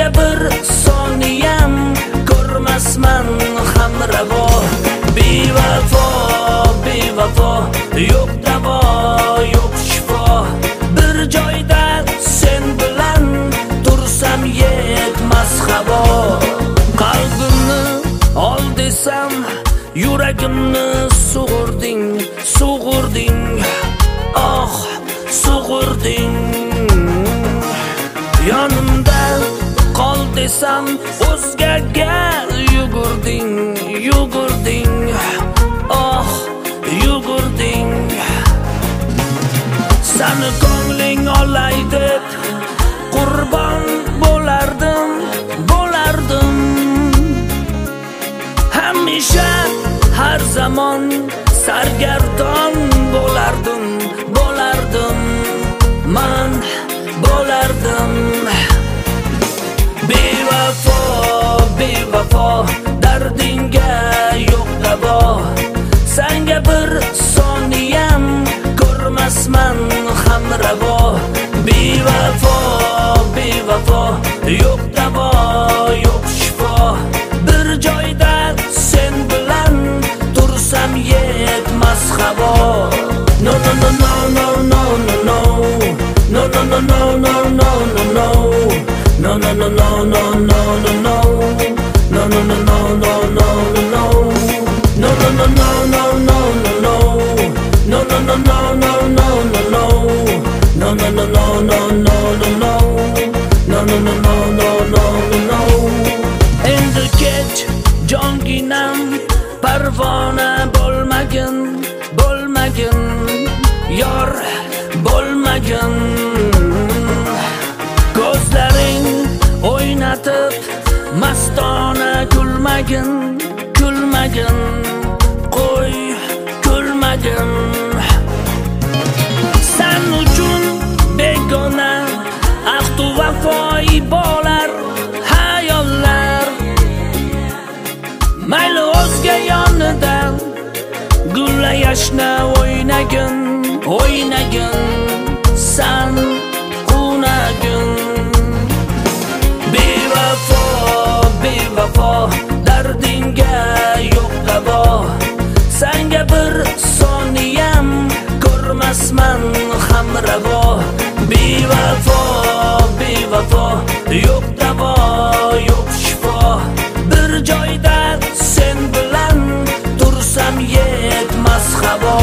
Senga bir soniyam ko'rmasman hamravo. Bevafo, bevafo, yo'q davo, yo'q shifo. Bir joyda sen bilan tursam yetmas havo. Qalbimni ol desam, yuragimni sug'urding, sug'urding. Oh, sug'urding. Yonimda qol desam, o'zgaga yugurding, yugurding. Oh, yugurding. Sani ko'ngling olay deb qurbon bo'lardim, bo'lardim. Hamisha har zamon sargardon bo'lardim, bo'lardim. Man bo'lardim. Bevafo, bevafo, dardingga yo'q davo. Senga bir soniyam ko'rmasman hamravo. Bevafo, bevafo, yo'q davo, yo'q shifo. Bir joyda sen bilan tursam yetmas havo. No no no no no no no no. No no no no no no no no. No no no no no no no no. No no no no no no no no. No no no no no no no no. No no no no no no no no. No no no no no no no no. No no no no no no no no. Endi kech jonginam parvona bo'lmagin, bo'lmagin. Yor bo'lmagin. Ko'zlaring o'ynatib mastona kulmagin, kulmagin. Qo'y kulmagin. Sen uchun begona ahdu vafoi bo'lar hayollar. Mayli o'zga yonidan gulla yashna o'ynagin, o'ynagin. Sen qunagin. Bevafo, bevafo, dardingga yo'q davo. Senga bir soniyam ko'rmasman hamravo. Bevafo, bevafo, yo'q davo, yo'q shifo. Bir joyda sen bilan tursam yetmas havo.